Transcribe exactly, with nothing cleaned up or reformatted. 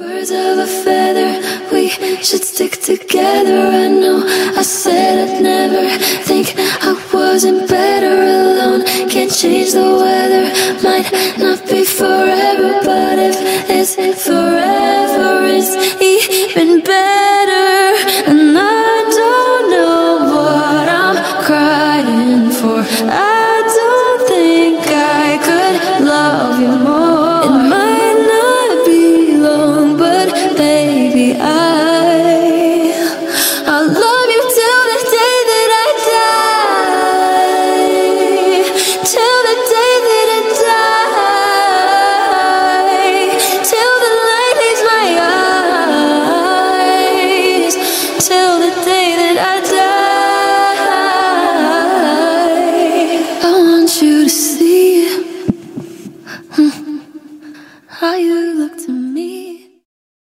Birds of a feather, we should stick together. I know I said I'd never think I wasn't better alone. Can't change the weather, might not be forever, but if this forever is even better.